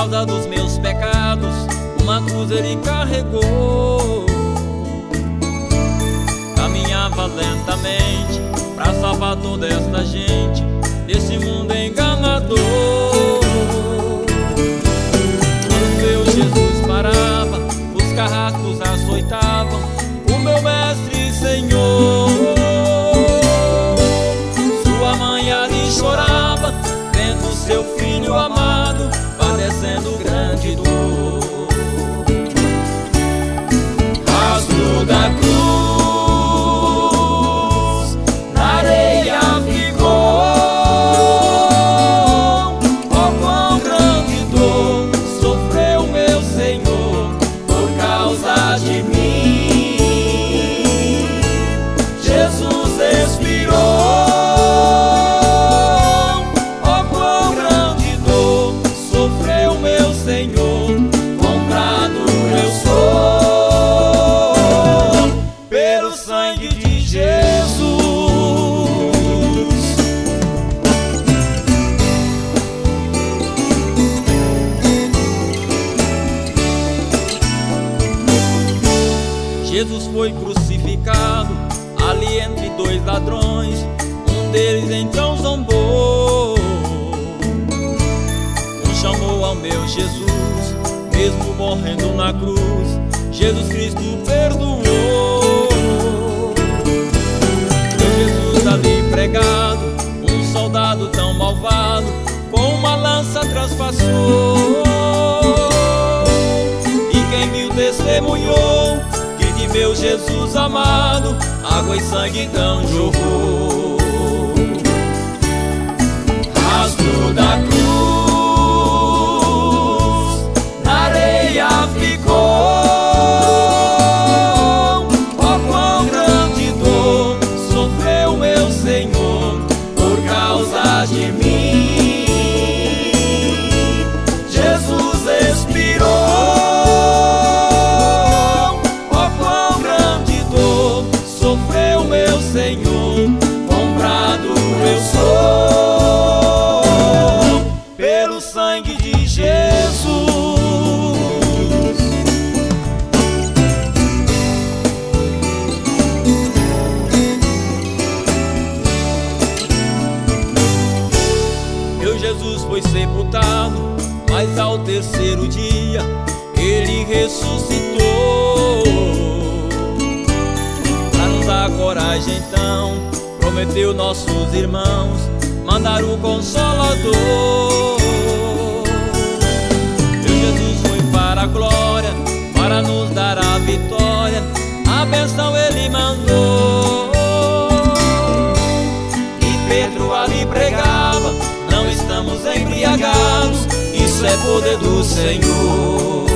causa dos meus pecados, uma cruz ele carregou. Caminhava lentamente pra salvar toda esta gente desse mundo enganador. Quando meu Jesus parava, os carrascos açoitavam o meu mestre e Senhor. Sua mãe ali chorava, vendo seu filho amado padecendo grande dor. Rastro da cruz na areia ficou. Oh, quão grande dor sofreu meu Senhor por causa de mim. Jesus expirou. Oh, quão grande dor sofreu meu Senhor, comprado eu sou pelo sangue de Jesus. Jesus foi crucificado ali entre dois ladrões. Um deles então zombou, chamou ao meu Jesus, mesmo morrendo na cruz, Jesus Cristo perdoou. Meu Jesus ali pregado, um soldado tão malvado, com uma lança transpassou. E quem viu testemunhou que de meu Jesus amado, água e sangue então jorrou. Rastro da cruz ficou. Oh, quão grande dor sofreu meu Senhor por causa de mim. Jesus expirou. Oh, quão grande dor sofreu meu Senhor, comprado eu sou pelo sangue de Jesus. Jesus foi sepultado, mas ao terceiro dia ele ressuscitou. Para nos dar coragem então, prometeu nossos irmãos mandar o Consolador. Meu Jesus foi para a glória, para nos dar a vitória, a bênção ele mandou. E Pedro ali pregava: não estamos embriagados, isso é poder do Senhor.